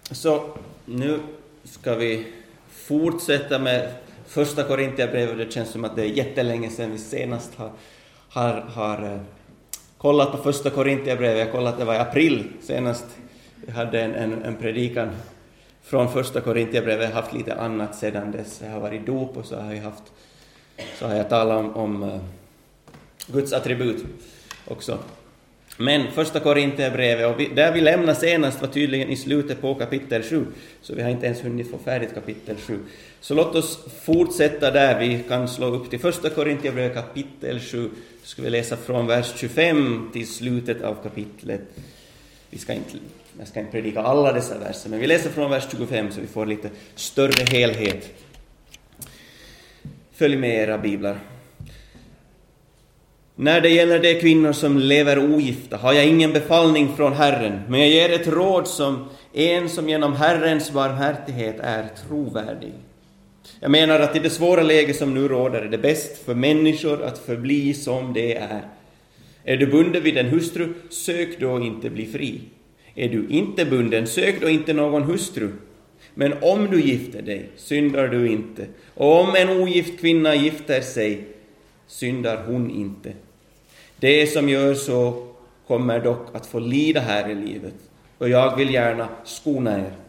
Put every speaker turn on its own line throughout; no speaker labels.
Så nu ska vi fortsätta med första Korintierbrevet. Det känns som att det är jättelänge sedan vi senast har kollat på första Korintierbrevet. Jag kollade att det var i april senast. Vi hade en predikan från första Korintierbrevet. Jag har haft lite annat sedan dess. Jag har varit dop och så har jag talat om Guds attribut också. Men första Korintierbrevet, och där vi lämnar senast var tydligen i slutet på kapitel 7. Så vi har inte ens hunnit få färdigt kapitel 7. Så låt oss fortsätta där. Vi kan slå upp till första Korintierbrevet kapitel 7. Så ska vi läsa från vers 25 till slutet av kapitlet. Jag ska inte predika alla dessa verser, men vi läser från vers 25 så vi får lite större helhet. Följ med era biblar. När det gäller de kvinnor som lever ogifta har jag ingen befallning från Herren, men jag ger ett råd som genom Herrens barmhärtighet är trovärdig. Jag menar att i det svåra läge som nu råder är det bäst för människor att förbli som det är. Är du bunden vid en hustru, sök då inte bli fri. Är du inte bunden, sök då inte någon hustru. Men om du gifter dig, syndar du inte. Och om en ogift kvinna gifter sig, syndar hon inte. Det som gör så kommer dock att få lida här i livet. Och jag vill gärna skona er.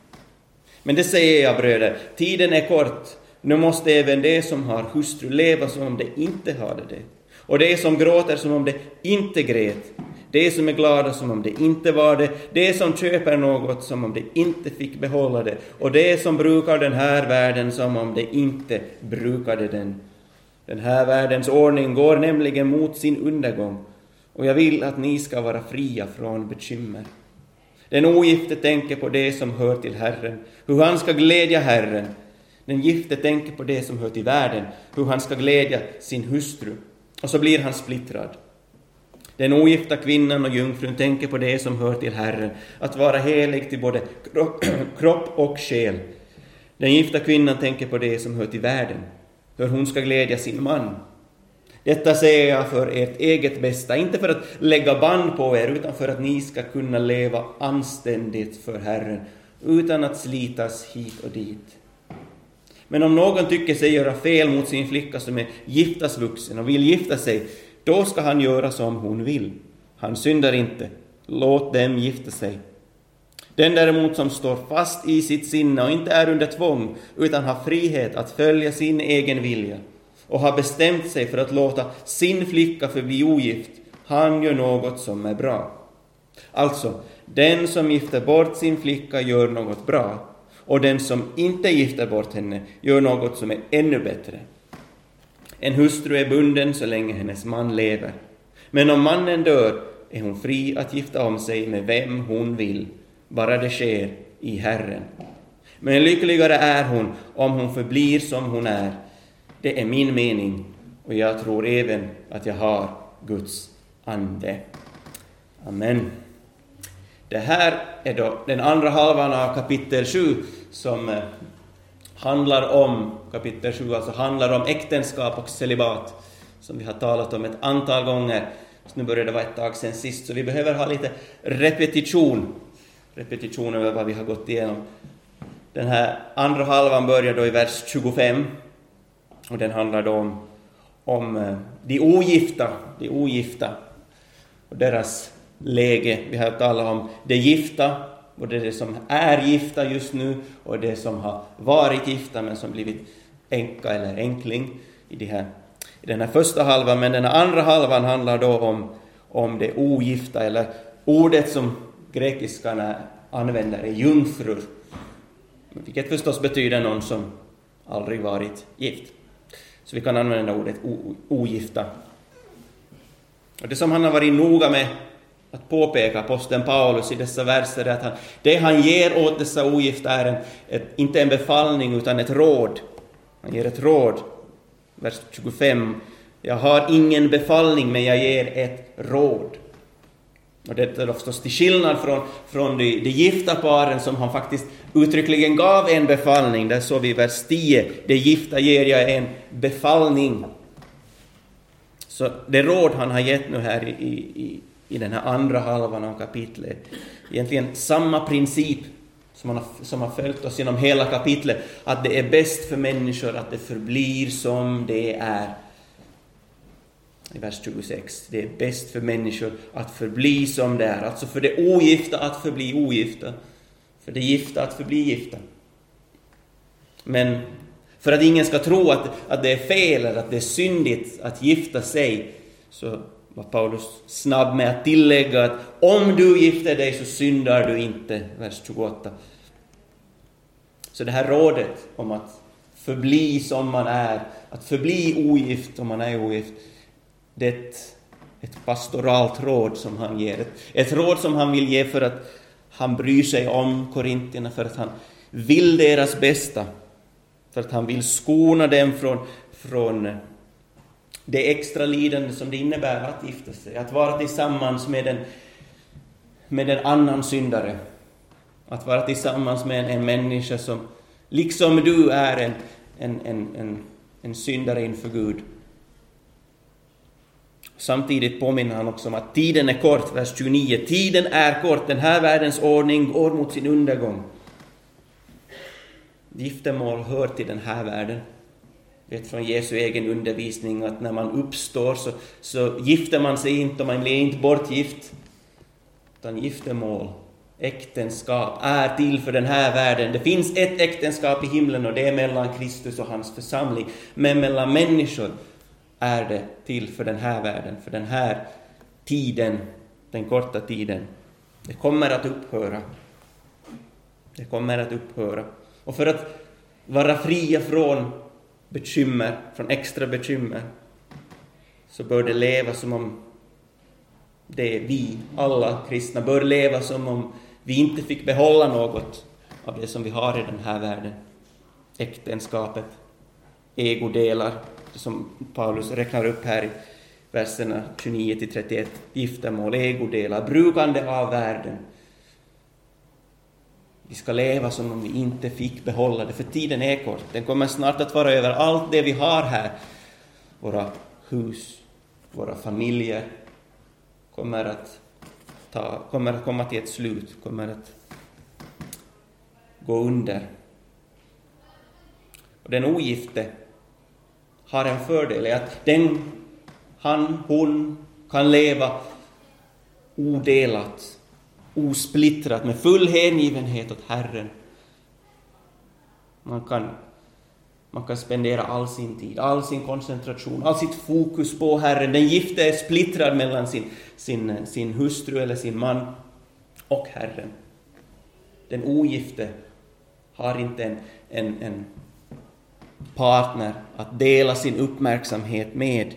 Men det säger jag, bröder, tiden är kort. Nu måste även de som har hustru leva som om de inte hade det. Och de som gråter som om de inte grät. De som är glada som om det inte var det. De som köper något som om de inte fick behålla det. Och de som brukar den här världen som om de inte brukade den. Den här världens ordning går nämligen mot sin undergång. Och jag vill att ni ska vara fria från bekymmer. Den ogifte tänker på det som hör till Herren, hur han ska glädja Herren. Den gifte tänker på det som hör till världen, hur han ska glädja sin hustru. Och så blir han splittrad. Den ogifta kvinnan och jungfrun tänker på det som hör till Herren, att vara helig till både kropp och själ. Den gifta kvinnan tänker på det som hör till världen, hur hon ska glädja sin man. Detta säger jag för ert eget bästa, inte för att lägga band på er, utan för att ni ska kunna leva anständigt för Herren, utan att slitas hit och dit. Men om någon tycker sig göra fel mot sin flicka som är giftasvuxen och vill gifta sig, då ska han göra som hon vill. Han syndar inte. Låt dem gifta sig. Den däremot som står fast i sitt sinne och inte är under tvång, utan har frihet att följa sin egen vilja och har bestämt sig för att låta sin flicka förbli ogift, han gör något som är bra. Alltså, den som gifter bort sin flicka gör något bra, och den som inte gifter bort henne gör något som är ännu bättre. En hustru är bunden så länge hennes man lever. Men om mannen dör är hon fri att gifta om sig med vem hon vill, bara det sker i Herren. Men lyckligare är hon om hon förblir som hon är. Det är min mening, och jag tror även att jag har Guds ande. Amen. Det här är då den andra halvan av kapitel 7 som handlar om, kapitel 7 alltså handlar om äktenskap och celibat, som vi har talat om ett antal gånger. Så nu börjar det vara ett tag sedan sist, så vi behöver ha lite repetition över vad vi har gått igenom. Den här andra halvan börjar då i vers 25, och den handlar då om de ogifta och deras läge. Vi har talat om de gifta, och det som är gifta just nu, och det som har varit gifta men som blivit änka eller änkling i den här första halvan. Men den andra halvan handlar då om det ogifta, eller ordet som grekiskarna använder är jungfrur, vilket förstås betyder någon som aldrig varit gift. Så vi kan använda ordet ogifta. Och det som han har varit noga med att påpeka, aposteln Paulus, i dessa verser är att det han ger åt dessa ogifta är inte en befallning utan ett råd. Han ger ett råd. Vers 25. Jag har ingen befallning, men jag ger ett råd. Och det är förstås till skillnad från de gifta paren som han faktiskt uttryckligen gav en befallning. Där så vi i vers 10. Det gifta ger jag en befallning. Så det råd han har gett nu här i den här andra halvan av kapitlet, egentligen samma princip som har följt oss genom hela kapitlet, att det är bäst för människor att det förblir som det är. I vers 26, det är bäst för människor att förbli som det är. Alltså för det ogifta att förbli ogifta, för det gifta att förbli gifta. Men för att ingen ska tro att det är fel eller att det är syndigt att gifta sig, så var Paulus snabb med att tillägga att om du gifter dig så syndar du inte, vers 28. Så det här rådet om att förbli som man är, att förbli ogift om man är ogift, det är ett pastoralt råd som han ger. Ett råd som han vill ge för att han bryr sig om korintierna, för att han vill deras bästa, för att han vill skona dem från det extra lidande som det innebär att gifta sig. Att vara tillsammans med en annan syndare. Att vara tillsammans med en människa som liksom du är en syndare inför Gud. Samtidigt påminner han också om att tiden är kort, vers 29. Tiden är kort, den här världens ordning går mot sin undergång. Giftermål hör till den här världen. Vet från Jesu egen undervisning att när man uppstår så gifter man sig inte, och man blir inte bortgift. Utan giftermål, äktenskap är till för den här världen. Det finns ett äktenskap i himlen och det är mellan Kristus och hans församling. Men mellan människor är det till för den här världen, för den här tiden, den korta tiden. Det kommer att upphöra. Det kommer att upphöra. Och för att vara fria från bekymmer, från extra bekymmer, så bör det leva som om det vi, alla kristna, bör leva som om vi inte fick behålla något av det som vi har i den här världen. Äktenskapet, ägodelar, som Paulus räknar upp här i verserna 29-31, giftermål, ägodelar, brukande av världen. Vi ska leva som om vi inte fick behålla det, för tiden är kort. Den kommer snart att vara över. Allt det vi har här, våra hus, våra familjer, kommer att komma till ett slut, kommer att gå under. Och den ogifte har en fördel, är att hon kan leva odelat, osplittrat, med full hängivenhet åt Herren. Man kan spendera all sin tid, all sin koncentration, all sitt fokus på Herren. Den gifte är splittrad mellan sin hustru eller sin man och Herren. Den ogifte har inte en partner att dela sin uppmärksamhet med.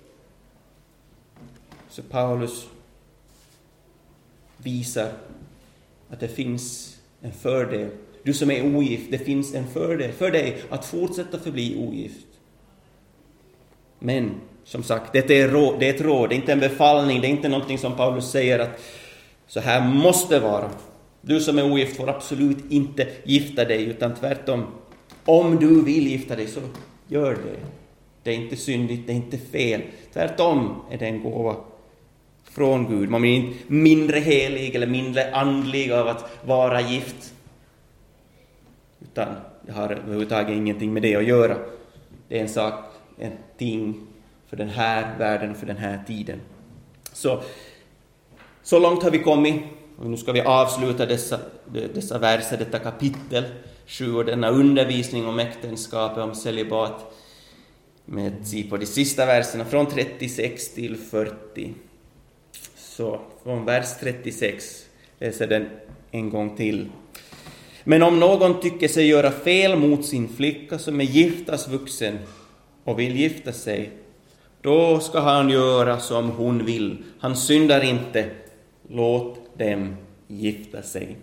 Så Paulus visar att det finns en fördel. Du som är ogift, det finns en fördel för dig att fortsätta förbli ogift. Men som sagt, det är ett råd, det är inte en befallning, det är inte någonting som Paulus säger att så här måste vara. Du som är ogift får absolut inte gifta dig, utan tvärtom. Om du vill gifta dig så gör det. Det är inte syndigt, det är inte fel. Tvärtom är det en gåva från Gud. Man blir inte mindre helig eller mindre andlig av att vara gift. Utan det har överhuvudtaget ingenting med det att göra. Det är en sak, en ting för den här världen och för den här tiden. Så långt har vi kommit. Och nu ska vi avsluta dessa verser, detta kapitel 7 och denna undervisning om äktenskapet, om celibat, med att se på de sista verserna från 36 till 40. Så från vers 36 läser den en gång till. Men om någon tycker sig göra fel mot sin flicka som är giftas vuxen och vill gifta sig, då ska han göra som hon vill. Han syndar inte. Låt dem gifta sig.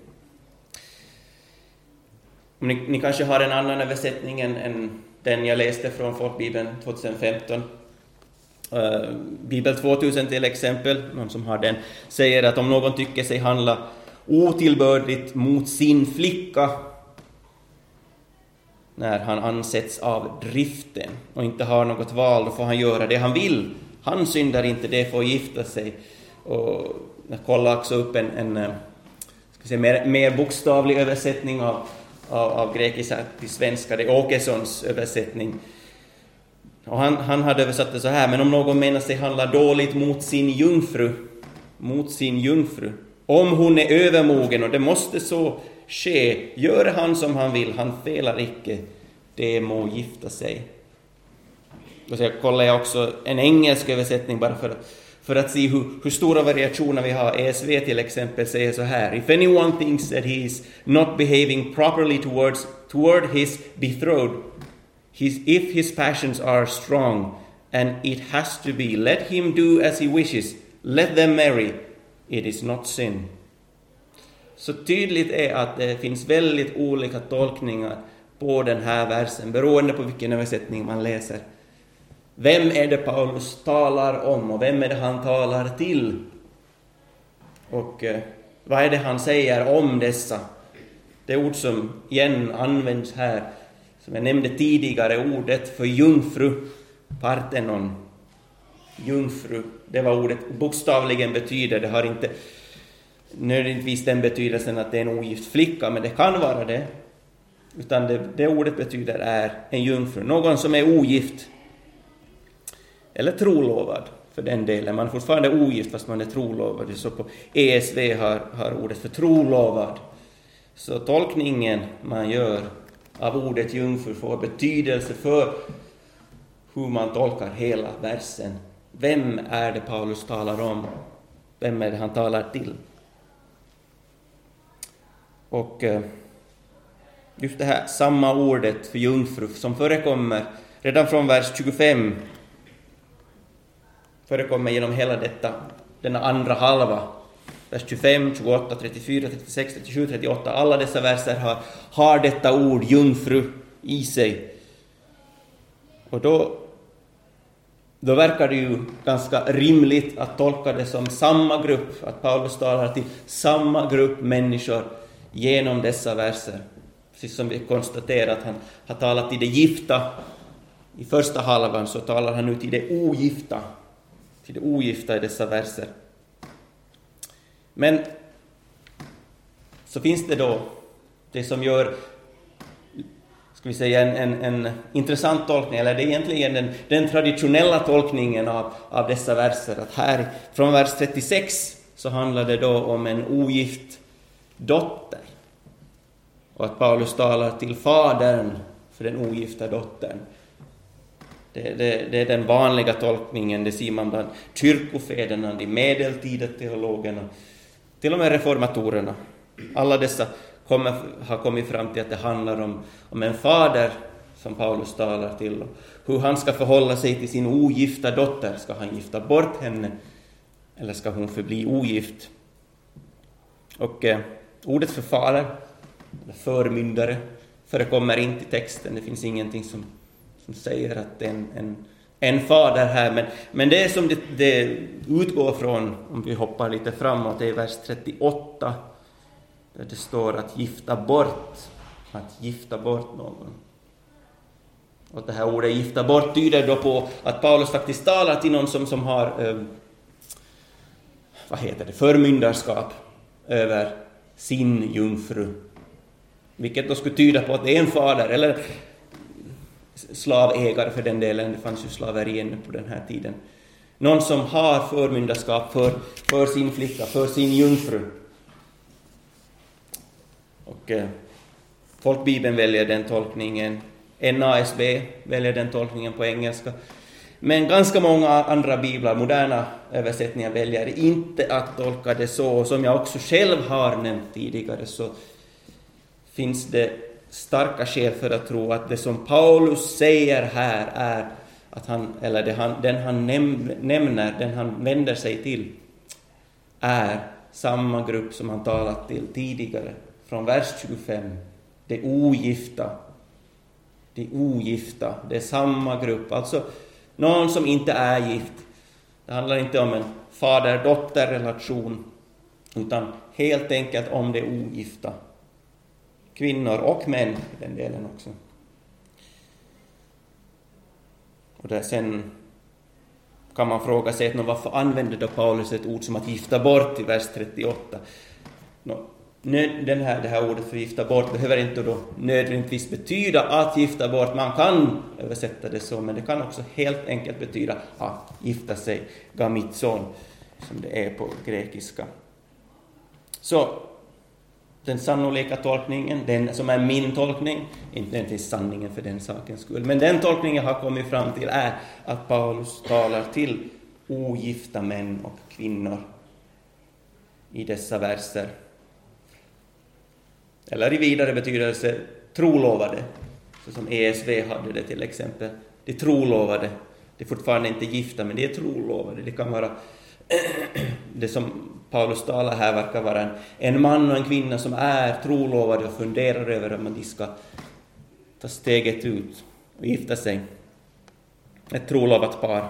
Ni kanske har en annan översättning än den jag läste från Folkbibeln 2015. Bibel 2000 till exempel, någon som har den, säger att om någon tycker sig handla otillbörligt mot sin flicka när han ansätts av driften och inte har något val, då får han göra det han vill. Han syndar inte, det får gifta sig. Och jag kollade också upp mer bokstavlig översättning av grekiska till svenska. Det är Åkessons översättning. Och han hade översatt det så här: men om någon menar sig handla dåligt mot sin jungfru, om hon är övermogen, och det måste så ske, gör han som han vill, han felar icke, det må gifta sig. Och så kollar jag också en engelsk översättning bara för att se hur stora variationer vi har. ESV till exempel säger så här: if anyone thinks that he is not behaving properly toward his betrothed, if his passions are strong and it has to be, let him do as he wishes, let them marry, it is not sin. Så tydligt är att det finns väldigt olika tolkningar på den här versen beroende på vilken översättning man läser. Vem är det Paulus talar om och vem är det han talar till? Och vad är det han säger om dessa? Det ord som igen används här, som jag nämnde tidigare, ordet för jungfru, partenon. Jungfru, det var ordet bokstavligen betyder. Det har inte nödvändigtvis den betydelsen att det är en ogift flicka, men det kan vara det. Utan det ordet betyder är en jungfru, någon som är ogift. Eller trolovad för den delen. Man är fortfarande ogift fast man är trolovad. Så på ESV har ordet för trolovad. Så tolkningen man gör av ordet jungfru får betydelse för hur man tolkar hela versen. Vem är det Paulus talar om? Vem är det han talar till? Och just det här samma ordet för jungfru som förekommer redan från vers 25, förekommer genom hela denna andra halva. Vers 25, 28, 34, 36, 37, 38. Alla dessa verser har detta ord jungfru i sig. Och då verkar det ju ganska rimligt att tolka det som samma grupp, att Paulus talar till samma grupp människor genom dessa verser. Precis som vi konstaterat att han har talat till det gifta i första halvan, så talar han nu till det ogifta. Till det ogifta i dessa verser. Men så finns det då det som gör, ska vi säga, en intressant tolkning, eller det är egentligen den traditionella tolkningen av dessa verser. Att här från vers 36 så handlar det då om en ogift dotter. Och att Paulus talar till fadern för den ogifta dottern. Det är den vanliga tolkningen, det ser man bland kyrkofäderna, de medeltida teologerna, till och med reformatorerna. Alla dessa har kommit fram till att det handlar om en fader som Paulus talar till. Hur han ska förhålla sig till sin ogifta dotter. Ska han gifta bort henne eller ska hon förbli ogift? Och ordet för fader, eller förmyndare, förekommer inte i texten. Det finns ingenting som säger att det är en fader här. Men det är som det utgår från, om vi hoppar lite framåt, det är vers 38. Där det står att gifta bort någon. Och det här ordet gifta bort tyder då på att Paulus faktiskt talar till någon som har förmyndarskap över sin jungfru. Vilket då skulle tyda på att det är en fader eller slavägare för den delen. Det fanns ju slaveri ännu på den här tiden. Någon som har förmyndarskap för sin flicka, för sin jungfru. Och folkbibeln väljer den tolkningen. NASB väljer den tolkningen på engelska. Men ganska många andra biblar, moderna översättningar, väljer inte att tolka det så. Som jag också själv har nämnt tidigare, så finns det starka skäl för att tro att det som Paulus säger här är att den han nämner, den han vänder sig till, är samma grupp som han talat till tidigare. Från vers 25, det ogifta. Det är samma grupp. Alltså någon som inte är gift. Det handlar inte om en fader-dotter-relation, utan helt enkelt om det ogifta. Kvinnor och män i den delen också. Och där sen kan man fråga sig varför använder då Paulus ett ord som att gifta bort i vers 38? det här ordet för gifta bort behöver inte då nödvändigtvis betyda att gifta bort. Man kan översätta det så, men det kan också helt enkelt betyda att gifta sig, gamitson, som det är på grekiska. Så den sannolika tolkningen, den som är min tolkning, inte sanningen för den sakens skull, men den tolkningen jag har kommit fram till är att Paulus talar till ogifta män och kvinnor i dessa verser. Eller i vidare betydelse trolovade, så som ESV hade det till exempel. De trolovade, det är fortfarande inte gifta, men det är trolovade. Det kan vara det som Paulus talar här verkar vara en man och en kvinna som är trolovade och funderar över om de ska ta steget ut och gifta sig. Ett trolovat par.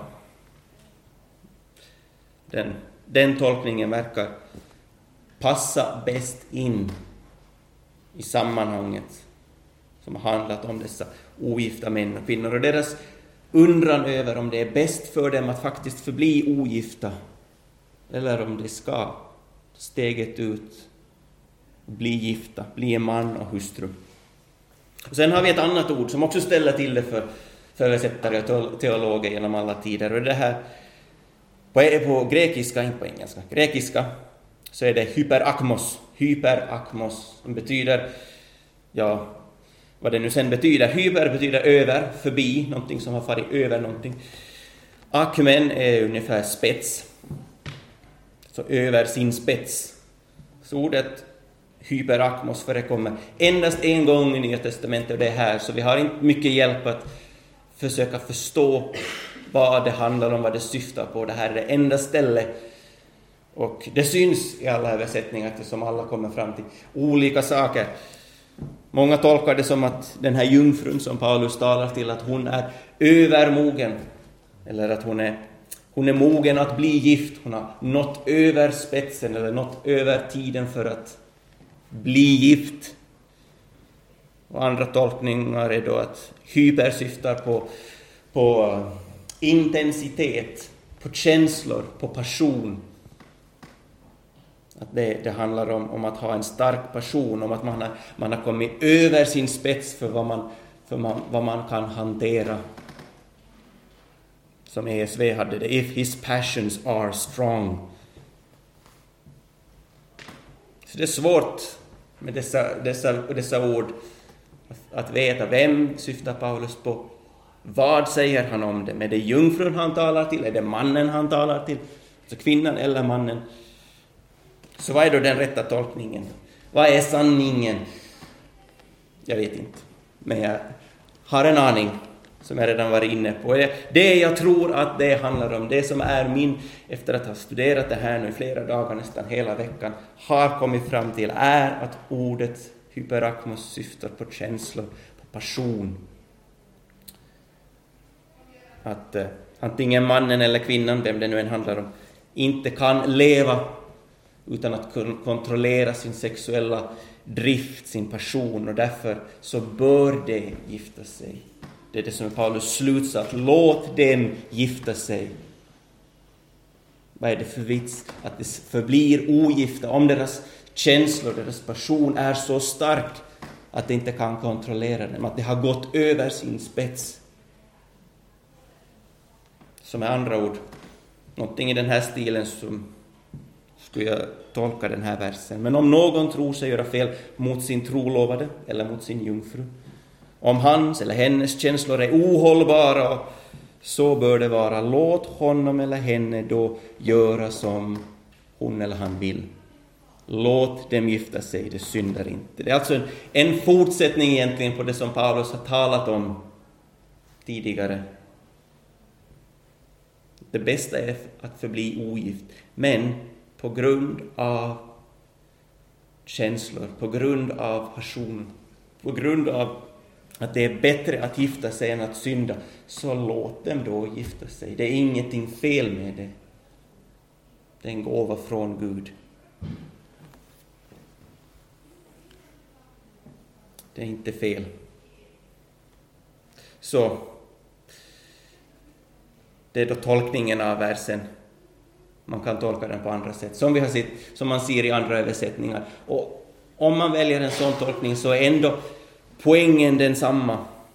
Den tolkningen verkar passa bäst in i sammanhanget som har handlat om dessa ogifta män och kvinnor och deras undran över om det är bäst för dem att faktiskt förbli ogifta eller om de ska ta steget ut och bli gifta, bli en man och hustru. Och sen har vi ett annat ord som också ställer till det för översättare och teologer genom alla tider, och det här på grekiska, inte på engelska. Grekiska så är det hyperakmos, som betyder, ja, vad det nu sen betyder. Hyper betyder över, förbi, någonting som har farit över någonting. Akmen är ungefär spets, så över sin spets. Så ordet hyperakmos förekommer endast en gång i Nya testamentet, och det är här, så vi har inte mycket hjälp att försöka förstå vad det handlar om, vad det syftar på. Det här är det enda stället, och det syns i alla översättningar eftersom alla kommer fram till olika saker. Många tolkar det som att den här jungfrun som Paulus talar till, att hon är övermogen, eller att hon är mogen att bli gift. Hon har nått över spetsen eller nått över tiden för att bli gift. Och andra tolkningar är då att hyper syftar på intensitet, på känslor, på passion. Att det handlar om att ha en stark passion, om att man har kommit över sin spets för vad man kan hantera. Som ESV hade det, if his passions are strong. Så det är svårt med dessa ord att veta vem syftar Paulus på. Vad säger han om det? Är det jungfrun han talar till? Är det mannen han talar till? Så kvinnan eller mannen? Så vad är då den rätta tolkningen? Vad är sanningen? Jag vet inte. Men jag har en aning som jag redan varit inne på. Det jag tror att det handlar om, det som är min, efter att ha studerat det här nu i flera dagar, nästan hela veckan, har kommit fram till, är att ordet hyperakmos syftar på känslor, på passion. Att antingen mannen eller kvinnan, vem det nu än handlar om, inte kan leva utan att kontrollera sin sexuella drift, sin passion, och därför så bör de gifta sig. Det är det som är Paulus slutsats. Låt dem gifta sig. Vad är det för vits? Att det förblir ogifta om deras känslor, deras passion är så stark att de inte kan kontrollera dem, att det har gått över sin spets. Som med andra ord, någonting i den här stilen som skulle jag tolka den här versen. Men om någon tror sig göra fel mot sin trolovade eller mot sin jungfru, om hans eller hennes känslor är ohållbara, så bör det vara, låt honom eller henne då göra som hon eller han vill. Låt dem gifta sig, det syndar inte. Det är alltså en fortsättning egentligen på det som Paulus har talat om tidigare. Det bästa är att förbli ogift, men på grund av känslor, på grund av passion, på grund av att det är bättre att gifta sig än att synda, så låt dem då gifta sig. Det är ingenting fel med det. Det är en gåva från Gud. Det är inte fel. Så det är då tolkningen av versen. Man kan tolka den på andra sätt, som vi har sett, som man ser i andra översättningar. Och om man väljer en sån tolkning så är ändå poängen densamma.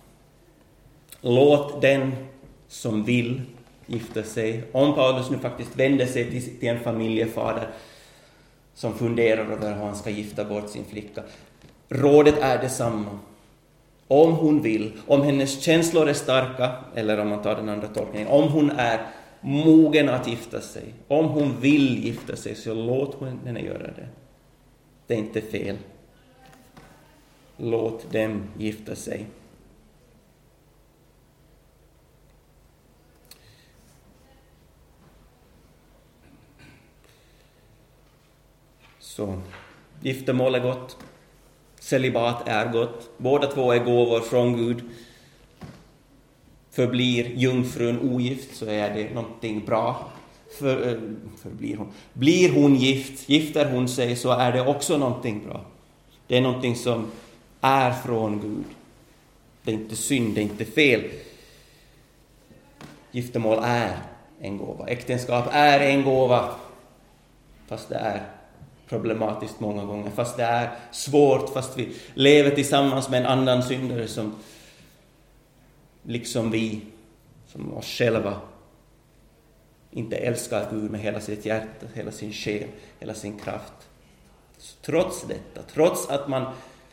Låt den som vill gifta sig. Om Paulus nu faktiskt vänder sig till en familjefader som funderar över hur han ska gifta bort sin flicka. Rådet är detsamma. Om hon vill, om hennes känslor är starka, eller om man tar den andra tolkningen, om hon är mogen att gifta sig, om hon vill gifta sig, så låt henne göra det. Det är inte fel. Låt dem gifta sig. Så giftermål är gott. Celibat är gott. Båda två är gåvor från Gud. Förblir jungfrun ogift så är det någonting bra. Blir hon gift, gifter hon sig, så är det också någonting bra. Det är någonting som är från Gud. Det är inte synd, det är inte fel. Giftermål är en gåva. Äktenskap är en gåva. Fast det är problematiskt många gånger. Fast det är svårt, fast vi lever tillsammans med en annan syndare som liksom vi, som oss själva, inte älskar Gud med hela sitt hjärta, hela sin själ, hela sin kraft. Så trots detta, trots att man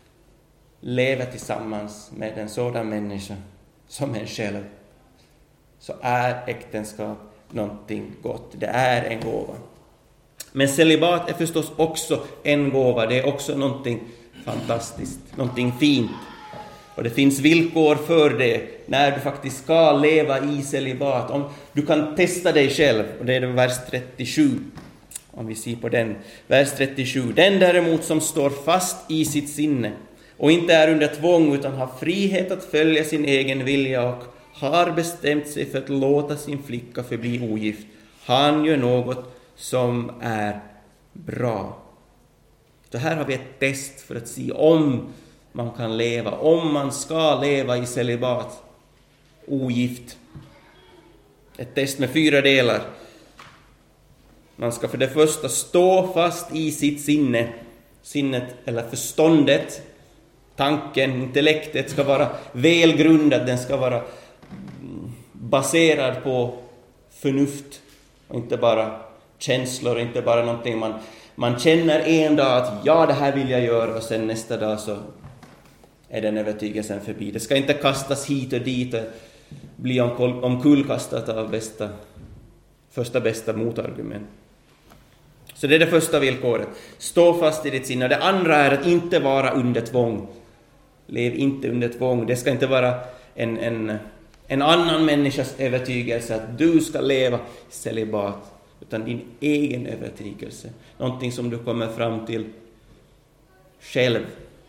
lever tillsammans med en sådan människa som en själv, så är äktenskap någonting gott. Det är en gåva. Men celibat är förstås också en gåva. Det är också någonting fantastiskt, någonting fint. Och det finns villkor för det när du faktiskt ska leva i celibat. Om du kan testa dig själv, och det är vers 37. Om vi ser på den, vers 37. Den däremot som står fast i sitt sinne och inte är under tvång utan har frihet att följa sin egen vilja och har bestämt sig för att låta sin flicka förbli ogift. Han gör något som är bra. Så här har vi ett test för att se om man kan leva, om man ska leva i celibat ogift. Ett test med 4 delar. Man ska för det första stå fast i sitt sinne. Sinnet eller förståndet, tanken, intellektet ska vara välgrundad. Den ska vara baserad på förnuft och inte bara känslor, inte bara någonting man känner en dag att ja, det här vill jag göra, och sen nästa dag så är den övertygelsen förbi. Det ska inte kastas hit och dit och bli omkullkastat av första bästa motargument. Så det är det första villkoret. Stå fast i ditt sinne. Det andra är att inte vara under tvång. Lev inte under tvång. Det ska inte vara en annan människas övertygelse att du ska leva i celibat, utan din egen övertygelse. Någonting som du kommer fram till själv.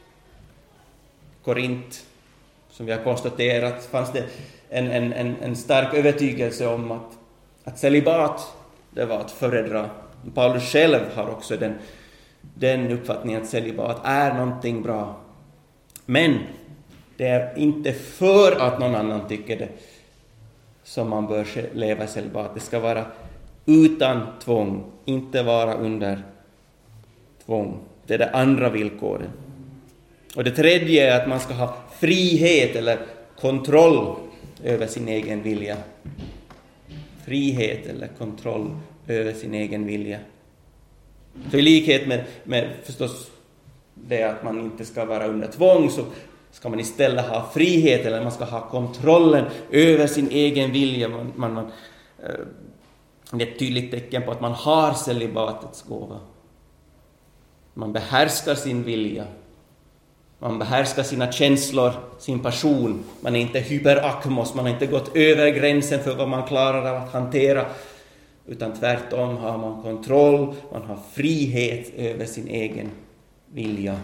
Korint, som vi har konstaterat, fanns det en stark övertygelse om att celibat, det var att föredra. Paulus själv har också den uppfattningen att celibat är någonting bra. Men det är inte för att någon annan tycker det som man bör leva i celibat. Det ska vara utan tvång, inte vara under tvång. Det är det andra villkoret. Och det tredje är att man ska ha frihet eller kontroll över sin egen vilja. Frihet eller kontroll över sin egen vilja. Så i likhet med förstås det att man inte ska vara under tvång, så ska man istället ha frihet, eller man ska ha kontrollen över sin egen vilja. Det är ett tydligt tecken på att man har celibatets gåva. Man behärskar sin vilja. Man behärskar sina känslor, sin passion. Man är inte hyperakmos, man har inte gått över gränsen för vad man klarar av att hantera. Utan tvärtom har man kontroll, man har frihet över sin egen vilja.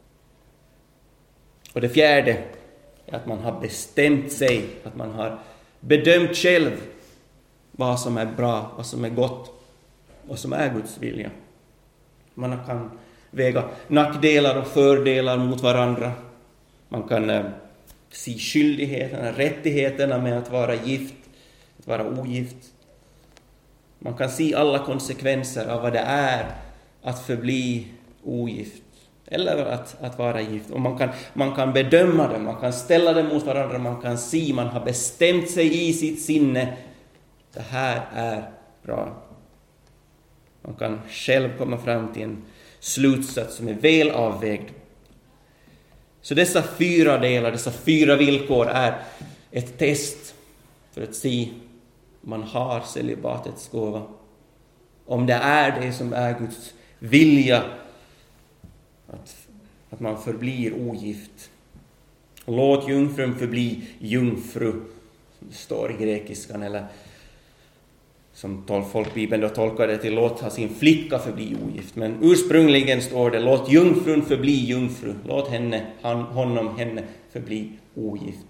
Och det fjärde är att man har bestämt sig, att man har bedömt själv vad som är bra, vad som är gott, vad som är Guds vilja. Man kan väga nackdelar och fördelar mot varandra. Man kan se skyldigheterna, rättigheterna med att vara gift, att vara ogift. Man kan se alla konsekvenser av vad det är att förbli ogift eller att vara gift. Och man kan bedöma dem, man kan ställa dem mot varandra, man kan se, man har bestämt sig i sitt sinne. Det här är bra. Man kan själv komma fram till en slutsats som är väl avvägd. Så dessa 4 delar, dessa 4 villkor är ett test för att se om man har celibatets gåva. Om det är det som är Guds vilja, att man förblir ogift. Låt jungfrun förbli jungfru, som det står i grekiskan, eller som folkbibeln då tolkar det till låt ha sin flicka förbli ogift. Men ursprungligen står det låt jungfrun förbli jungfru, låt henne förbli ogift.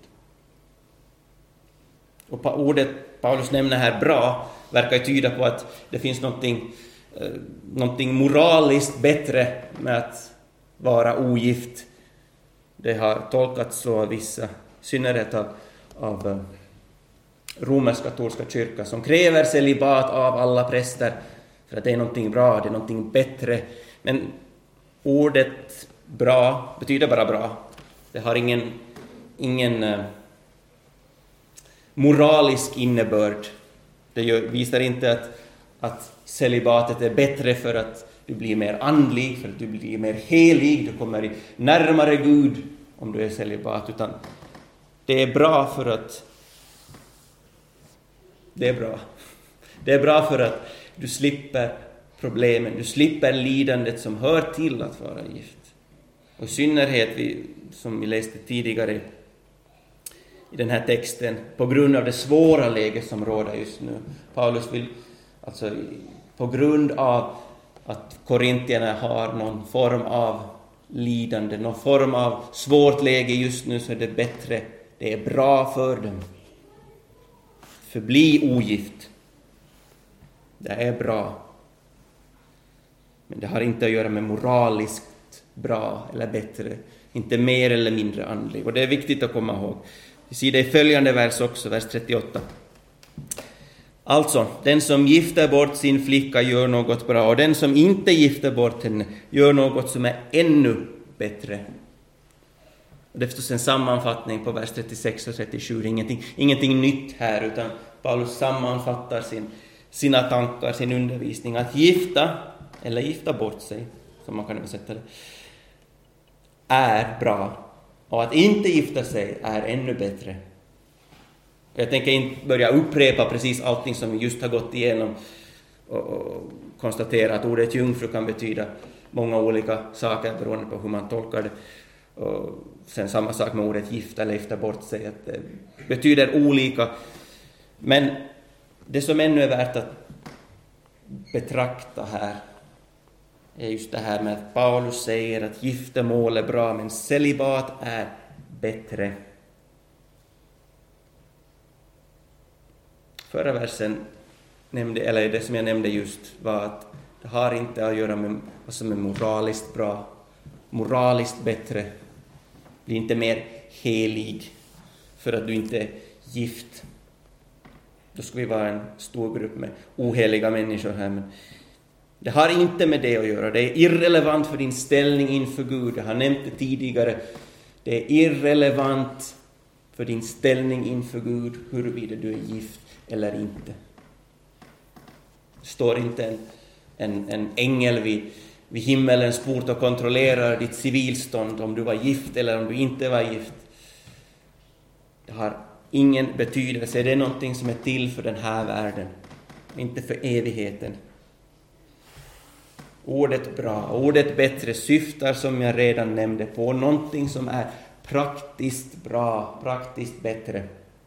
Och ordet Paulus nämner här bra verkar tyda på att det finns någonting moraliskt bättre med att vara ogift. Det har tolkats så av vissa, i synnerhet av romersk-katolska kyrkan, som kräver celibat av alla präster för att det är någonting bra, det är någonting bättre. Men ordet bra betyder bara bra. Det har ingen moralisk innebörd. Det visar inte att celibatet är bättre för att du blir mer andlig, för att du blir mer helig, du kommer närmare Gud om du är celibat, utan det är bra för att det är bra för att du slipper problemen, du slipper lidandet som hör till att vara gift. Och i synnerhet, som vi läste tidigare i den här texten, på grund av det svåra läget som råder just nu. Paulus vill, alltså på grund av att korintierna har någon form av lidande, någon form av svårt läge just nu, så är det bättre, det är bra för dem. Förbli ogift. Det är bra. Men det har inte att göra med moraliskt bra eller bättre, inte mer eller mindre andlig. Och det är viktigt att komma ihåg. Vi ser det i följande vers också, vers 38. Alltså, den som gifter bort sin flicka gör något bra, och den som inte gifter bort henne gör något som är ännu bättre. Och det är förstås en sammanfattning på vers 36 och 37, ingenting nytt här, utan Paulus sammanfattar sina tankar, sin undervisning. Att gifta, eller gifta bort sig, som man kan översätta det, är bra. Och att inte gifta sig är ännu bättre. Jag tänker inte börja upprepa precis allting som vi just har gått igenom och konstatera att ordet jungfru kan betyda många olika saker beroende på hur man tolkar det. Och sen samma sak med ordet gifta eller gifta bort sig, att det betyder olika. Men det som ännu är värt att betrakta här är just det här med att Paulus säger att giftermål är bra, men celibat är bättre. Förra versen eller det som jag nämnde just, var att det har inte att göra med vad som är moraliskt bra, moraliskt bättre. Bli inte mer helig för att du inte är gift. Då ska vi vara en stor grupp med oheliga människor här. Men det har inte med det att göra. Det är irrelevant för din ställning inför Gud. Jag har nämnt det tidigare. Det är irrelevant för din ställning inför Gud huruvida du är gift eller inte. Det står inte en ängel vid himmelens port och kontrollerar ditt civilstånd, om du var gift eller om du inte var gift. Det har ingen betydelse. Det är någonting som är till för den här världen, inte för evigheten. Ordet bra, ordet bättre syftar, som jag redan nämnde, på någonting som är praktiskt bra, praktiskt bättre.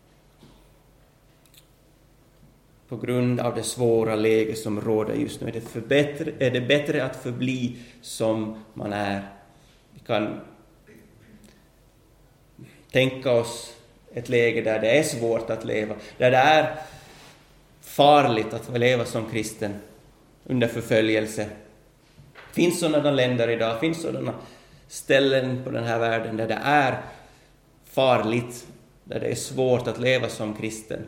På grund av det svåra läge som råder just nu är det bättre att förbli som man är. Vi kan tänka oss ett läge där det är svårt att leva, där det är farligt att leva som kristen under förföljelse. Det finns sådana länder idag, det finns sådana ställen på den här världen där det är farligt, där det är svårt att leva som kristen.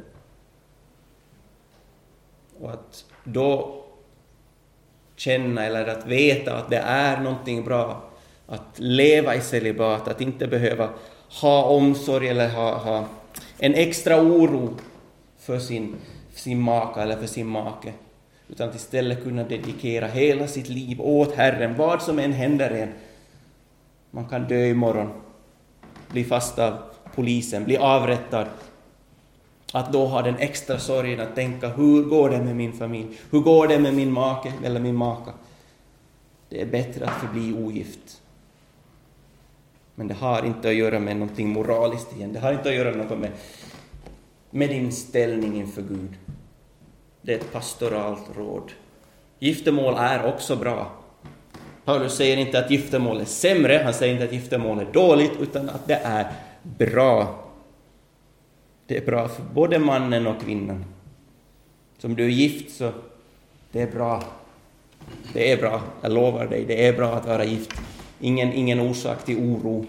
Och att då känna eller att veta att det är någonting bra att leva i celibat, att inte behöva ha omsorg eller ha en extra oro för sin maka eller för sin make, utan att istället kunna dedikera hela sitt liv åt Herren, vad som än händer en. Man kan dö imorgon, bli fast av polisen, bli avrättad. Att då ha den extra sorgen att tänka, hur går det med min familj? Hur går det med min make eller min maka? Det är bättre att förbli ogift. Men det har inte att göra med någonting moraliskt igen. Det har inte att göra något med din ställning inför Gud. Det är ett pastoralt råd. Giftermål är också bra. Paulus säger inte att giftermål är sämre. Han säger inte att giftermål är dåligt, utan att det är bra. Det är bra för både mannen och kvinnan. Som du är gift, så det är bra. Det är bra, jag lovar dig. Det är bra att vara gift. Ingen orsak till oro.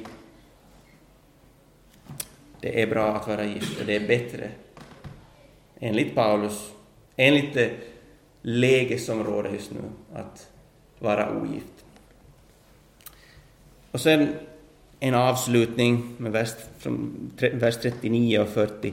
Det är bra att vara gift, och det är bättre, enligt Paulus, enligt det läge som råder just nu, att vara ogift. Och sen en avslutning med vers 39 och 40.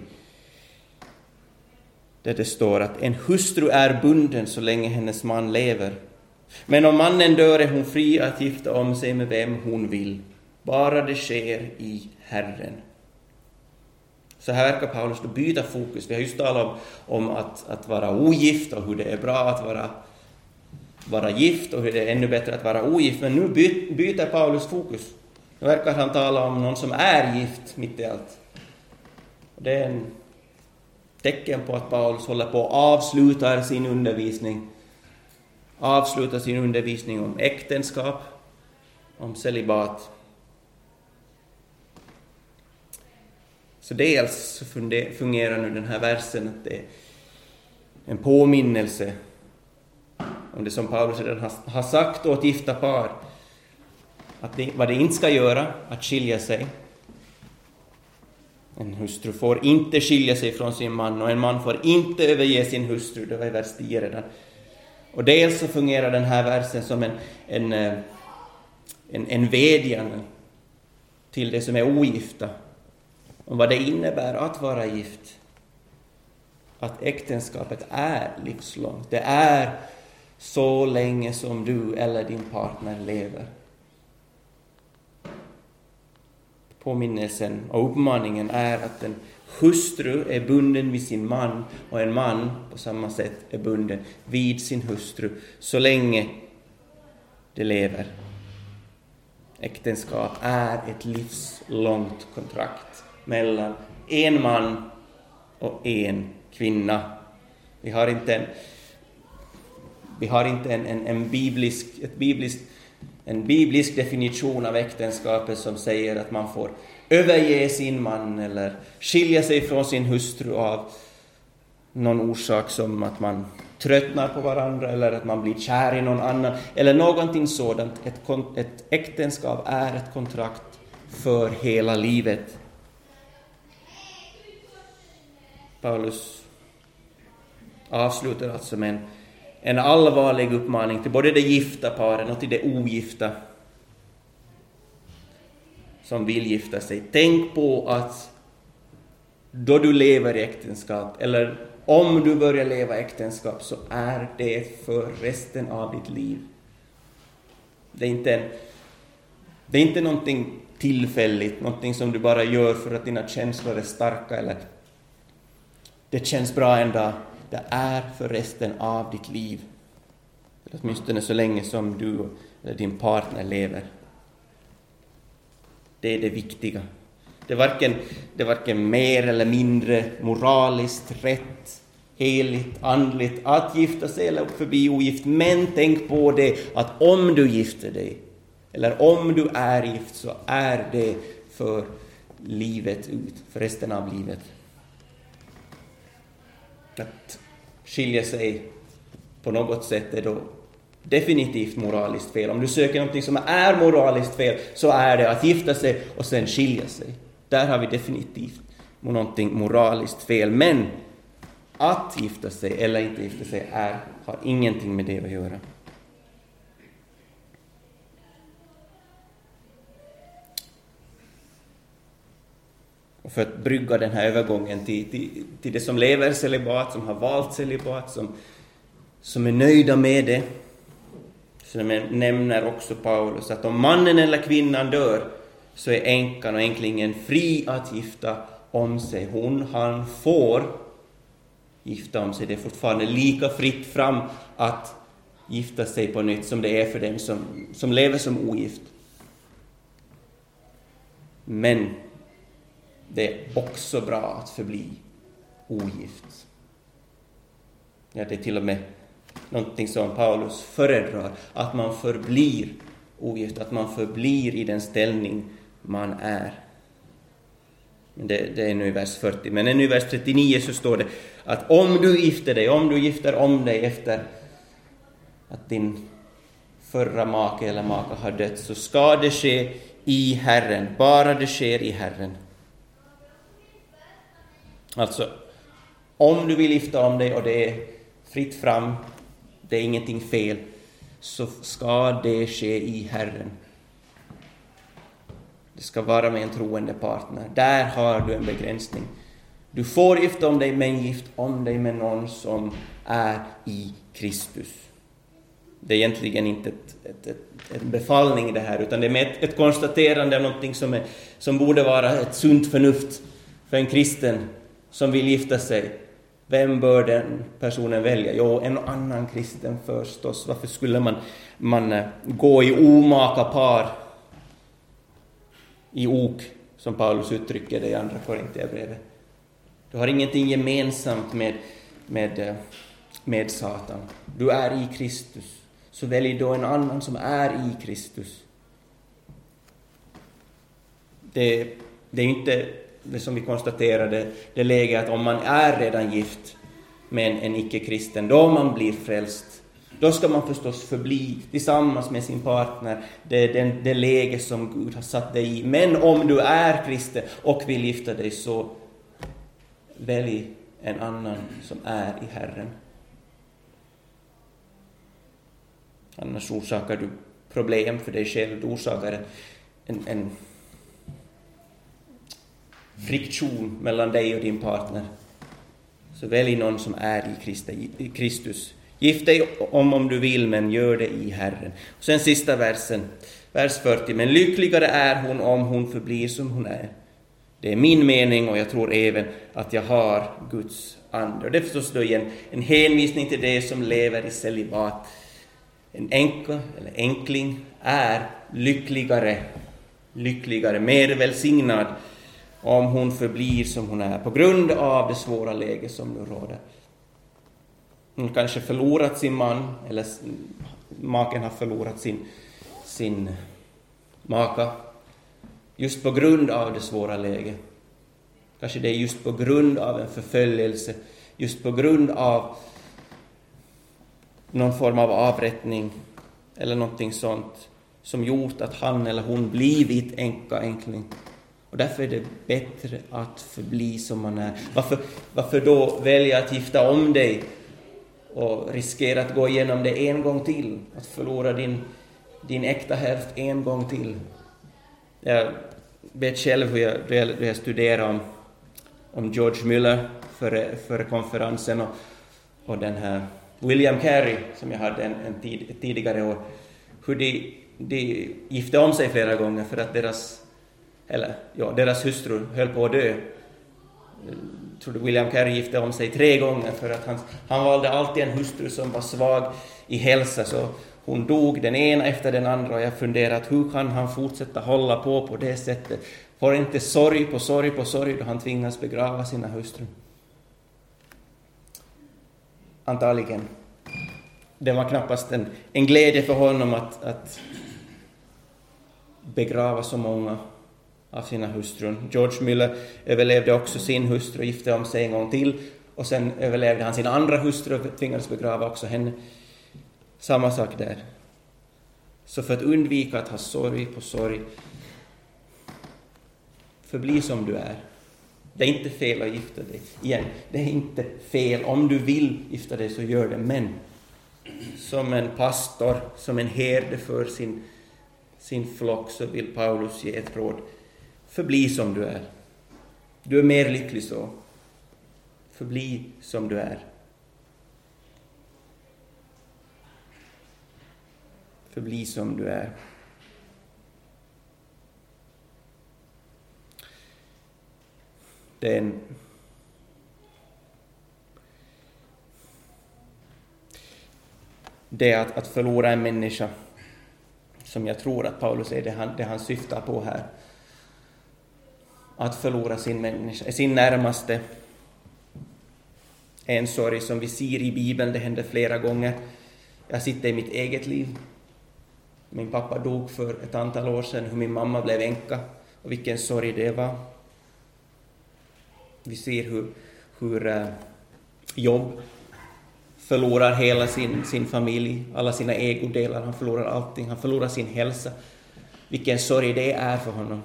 Där det står att en hustru är bunden så länge hennes man lever. Men om mannen dör är hon fri att gifta om sig med vem hon vill. Bara det sker i Herren. Så här verkar Paulus då byta fokus. Vi har just talat om att vara ogift och hur det är bra att vara gift och hur det är ännu bättre att vara ogift. Men nu byter Paulus fokus. Nu verkar han tala om någon som är gift mitt i allt. Och det är en tecken på att Paulus håller på att avsluta sin undervisning om äktenskap, om celibat. Så dels så fungerar nu den här versen att det är en påminnelse om det som Paulus redan har sagt åt gifta par. Att vad det inte ska göra, att skilja sig. En hustru får inte skilja sig från sin man, och en man får inte överge sin hustru. Det var i vers 10 redan. Och dels så fungerar den här versen som en vädjan till det som är ogifta. Om vad det innebär att vara gift. Att äktenskapet är livslångt. Det är så länge som du eller din partner lever. Påminnelsen och uppmaningen är att en hustru är bunden vid sin man, och en man på samma sätt är bunden vid sin hustru så länge de lever. Äktenskap är ett livslångt kontrakt mellan en man och en kvinna. Vi har inte en biblisk definition av äktenskapet som säger att man får överge sin man eller skilja sig från sin hustru av någon orsak, som att man tröttnar på varandra eller att man blir kär i någon annan eller någonting sådant. Ett äktenskap är ett kontrakt för hela livet. Paulus avslutar alltså med en allvarlig uppmaning till både de gifta paren och till de ogifta som vill gifta sig. Tänk på att då du lever i äktenskap, eller om du börjar leva i äktenskap, så är det för resten av ditt liv. Det är inte någonting tillfälligt, någonting som du bara gör för att dina känslor är starka eller det känns bra en dag. Det är för resten av ditt liv. Åtminstone så länge som du eller din partner lever. Det är det viktiga. Det är varken mer eller mindre moraliskt rätt, heligt, andligt att gifta sig eller förbi ogift. Men tänk på det, att om du gifter dig eller om du är gift, så är det för livet ut, för resten av livet. Att skilja sig på något sätt är då definitivt moraliskt fel. Om du söker något som är moraliskt fel, så är det att gifta sig och sen skilja sig. Där har vi definitivt någonting moraliskt fel. Men att gifta sig eller inte gifta sig har ingenting med det att göra. Och för att brygga den här övergången till det som lever celibat, som har valt celibat, som är nöjda med det. Så nämner också Paulus att om mannen eller kvinnan dör så är änkan och änklingen fri att gifta om sig. Han får gifta om sig. Det är fortfarande lika fritt fram att gifta sig på nytt som det är för den som lever som ogift. Men det är också bra att förbli ogift. Ja, det är till och med någonting som Paulus föredrar, att man förblir ogift, att man förblir i den ställning man är. Men det är nu i vers 40. Men nu i vers 39 så står det att om du gifter om dig efter att din förra make eller maka har dött, så ska det ske i Herren, bara det sker i Herren. Alltså, om du vill gifta om dig och det är fritt fram, det är ingenting fel, så ska det ske i Herren. Det ska vara med en troende partner. Där har du en begränsning. Du får gifta om dig, men gift om dig med någon som är i Kristus. Det är egentligen inte en befallning det här, utan det är ett konstaterande av någonting som borde vara ett sunt förnuft för en kristen som vill gifta sig. Vem bör den personen välja? Jo, en annan kristen förstås. Varför skulle man gå i omaka par i ok, som Paulus uttrycker det i andra Korinthierbrevet? Du har ingenting gemensamt med Satan. Du är i Kristus. Så välj då en annan som är i Kristus. Det är inte det som vi konstaterade, det läge att om man är redan gift med en icke-kristen, då man blir frälst, då ska man förstås förbli tillsammans med sin partner. Det är det läge som Gud har satt dig i. Men om du är kristen och vill gifta dig, så välj en annan som är i Herren. Annars orsakar du problem för dig själv. Du orsakar en friktion mellan dig och din partner. Så välj någon som är i Kristus. Gift dig om du vill, men gör det i Herren. Och sen sista versen, vers 40. Men lyckligare är hon om hon förblir som hon är. Det är min mening, och jag tror även att jag har Guds ande. Och det är förstås då igen en hänvisning till det som lever i celibat. En änka eller änkling är lyckligare, mer välsignad om hon förblir som hon är, på grund av det svåra läge som nu råder. Hon kanske förlorat sin man, eller maken har förlorat sin maka, just på grund av det svåra läget. Kanske det är just på grund av en förföljelse, just på grund av någon form av avrättning eller någonting sånt som gjort att han eller hon blivit änkling. Och därför är det bättre att förbli som man är. Varför då välja att gifta om dig och riskera att gå igenom det en gång till? Att förlora din äkta hälft en gång till. Jag vet själv hur jag studerade om George Muller före konferensen och den här William Carey som jag hade ett tidigare år. Hur de gifte om sig flera gånger för att deras hustru höll på att dö. Jag tror William Carey gifte om sig 3 gånger för att han valde alltid en hustru som var svag i hälsa, så hon dog den ena efter den andra, och jag funderat, hur kan han fortsätta hålla på det sättet? Får inte sorg på sorg då han tvingas begrava sina hustrur? Antagligen. Det var knappast en glädje för honom att begrava så många av sina hustrur. George Muller överlevde också sin hustru och gifte om sig en gång till, och sen överlevde han sin andra hustru och tvingades begrava också henne. Samma sak där. Så för att undvika att ha sorg på sorg, förbli som du är. Det är inte fel att gifta dig. Igen, det är inte fel. Om du vill gifta dig så gör det. Men som en pastor, som en herde för sin flock, så vill Paulus ge ett råd. Förbli som du är. Du är mer lycklig så. Förbli som du är. Förbli som du är. Det är att förlora en människa, som jag tror att Paulus är det han syftar på här. Att förlora sin människa, sin närmaste. En sorg som vi ser i Bibeln, det händer flera gånger. Jag sitter i mitt eget liv. Min pappa dog för ett antal år sedan, hur min mamma blev änka och vilken sorg det var. Vi ser hur Job förlorar hela sin familj, alla sina ägodelar, han förlorar allting, han förlorar sin hälsa. Vilken sorg det är för honom.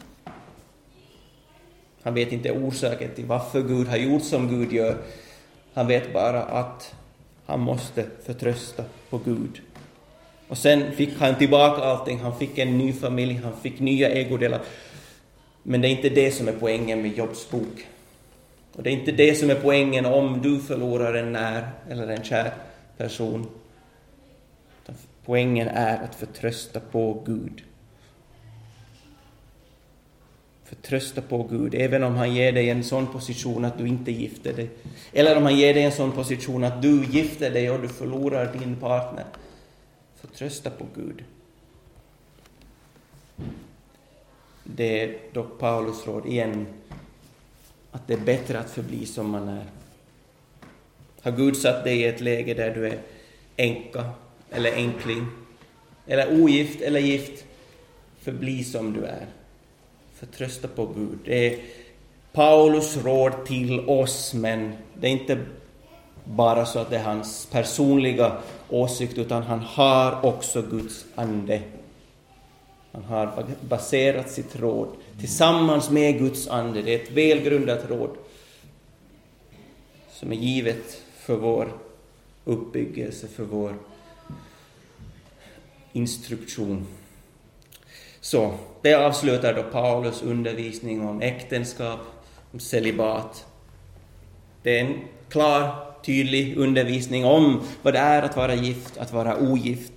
Han vet inte orsaken till varför Gud har gjort som Gud gör. Han vet bara att han måste förtrösta på Gud. Och sen fick han tillbaka allting, han fick en ny familj, han fick nya ägodelar. Men det är inte det som är poängen med Jobs bok. Och det är inte det som är poängen om du förlorar en när eller en kär person. Poängen är att förtrösta på Gud. Förtrösta på Gud, även om han ger dig en sån position att du inte gifter dig. Eller om han ger dig en sån position att du gifter dig och du förlorar din partner. Förtrösta på Gud. Det är dock Paulus råd igen, att det är bättre att förbli som man är. Har Gud satt dig i ett läge där du är änka eller enkling, eller ogift eller gift, förbli som du är. Förtrösta på Gud. Det är Paulus råd till oss, men det är inte bara så att det är hans personliga åsikt, utan han har också Guds ande. Han har baserat sitt råd tillsammans med Guds ande. Det är ett välgrundat råd som är givet för vår uppbyggelse, för vår instruktion. Så, det avslutar då Paulus undervisning om äktenskap, om celibat. Det är en klar, tydlig undervisning om vad det är att vara gift, att vara ogift.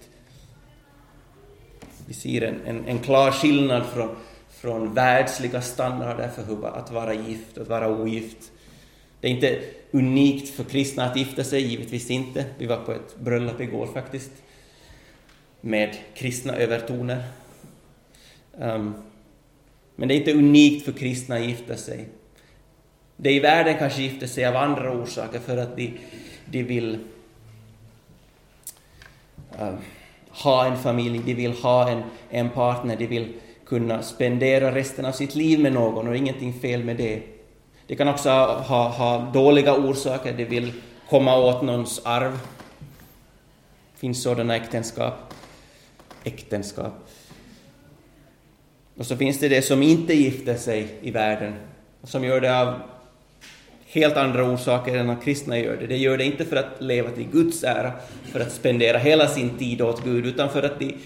Vi ser en klar skillnad från världsliga standarder för hur att vara gift och att vara ogift. Det är inte unikt för kristna att gifta sig, givetvis inte. Vi var på ett bröllop igår faktiskt med kristna övertoner. Men det är inte unikt för kristna att gifta sig. Det i världen kanske gifter sig av andra orsaker, för att de vill ha en familj, de vill ha en partner, de vill kunna spendera resten av sitt liv med någon, och ingenting fel med det. Det kan också ha dåliga orsaker, de vill komma åt någons arv. Det finns sådana äktenskap. Och så finns det som inte gifter sig i världen, och som gör det av helt andra orsaker än att kristna gör det. Det gör det inte för att leva till Guds ära, för att spendera hela sin tid åt Gud, utan för att de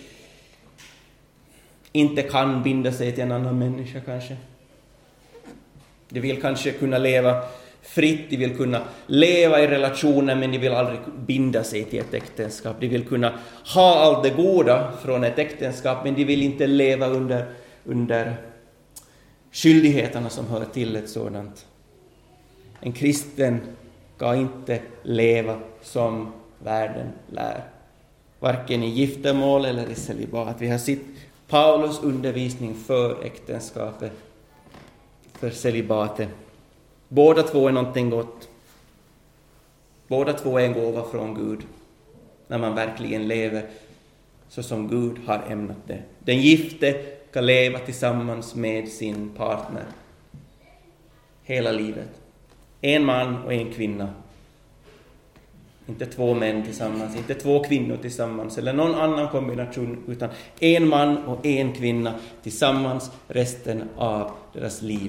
inte kan binda sig till en annan människa kanske. De vill kanske kunna leva fritt, de vill kunna leva i relationer, men de vill aldrig binda sig till ett äktenskap. De vill kunna ha allt det goda från ett äktenskap, men de vill inte leva under skyldigheterna som hör till ett sådant. En kristen ska inte leva som världen lär, varken i giftermål eller i celibat. Vi har sett Paulus undervisning för äktenskapet, för celibatet. Båda två är någonting gott. Båda två är en gåva från Gud, när man verkligen lever så som Gud har ämnat det. Den gifte ska leva tillsammans med sin partner hela livet. En man och en kvinna. Inte två män tillsammans, inte två kvinnor tillsammans eller någon annan kombination, utan en man och en kvinna tillsammans resten av deras liv.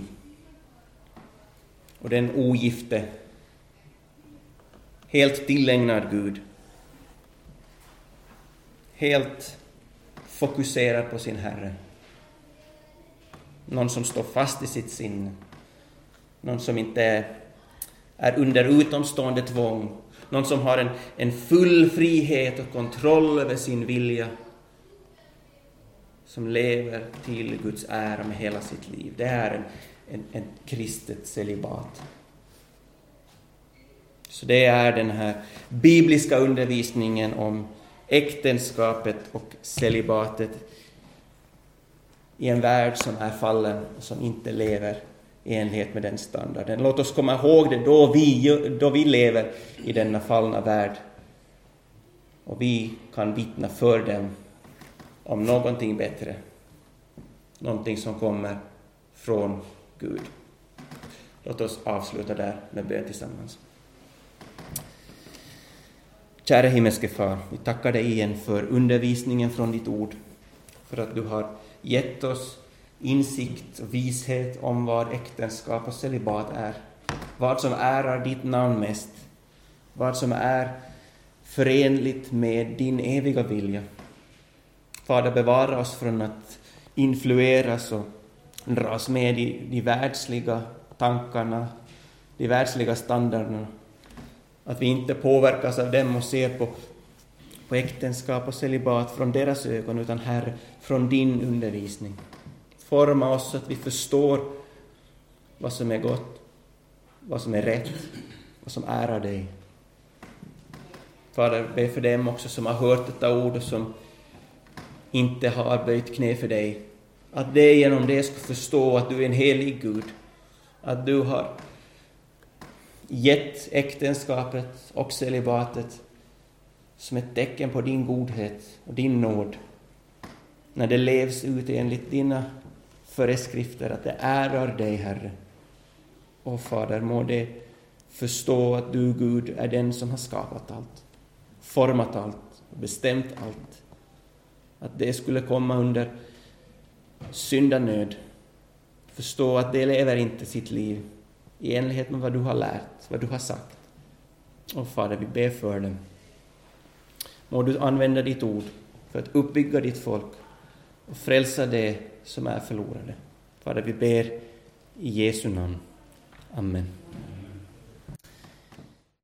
Och den ogifte, helt tillägnad Gud, helt fokuserad på sin Herre. Någon som står fast i sitt sinne. någon som inte är under utomstående tvång, någon som har en full frihet och kontroll över sin vilja, som lever till Guds ära med hela sitt liv. Det är en kristet celibat. Så det är den här bibliska undervisningen om äktenskapet och celibatet i en värld som är fallen och som inte lever i enlighet med den standarden. Låt oss komma ihåg det då vi lever i denna fallna värld. Och vi kan vittna för dem om någonting bättre. Någonting som kommer från Gud. Låt oss avsluta där med bön tillsammans. Kära himmelske far, vi tackar dig igen för undervisningen från ditt ord. För att du har gett oss insikt och vishet om vad äktenskap och celibat är. Vad som ärar ditt namn mest. Vad som är förenligt med din eviga vilja. Fader, bevara oss från att influeras och dras med i de världsliga tankarna, de världsliga standarderna. Att vi inte påverkas av dem och ser på äktenskap och celibat från deras ögon, utan Herre, från din undervisning. Forma oss så att vi förstår vad som är gott, vad som är rätt, vad som ärar dig. Fader, be för dem också som har hört detta ord och som inte har böjt knä för dig. Att det genom det ska förstå att du är en helig Gud. Att du har gett äktenskapet och celibatet som ett tecken på din godhet och din nåd. När det levs ut enligt dina föreskrifter, att det ärar dig, Herre. Och Fader, må det förstå att du, Gud, är den som har skapat allt, format allt och bestämt allt. Att det skulle komma under syndanöd. Förstå att det lever inte sitt liv i enlighet med vad du har lärt, vad du har sagt. Och Fader, vi ber för dem. Må du använda ditt ord för att uppbygga ditt folk och frälsa det som är förlorade. Fader, vi ber i Jesu namn. Amen.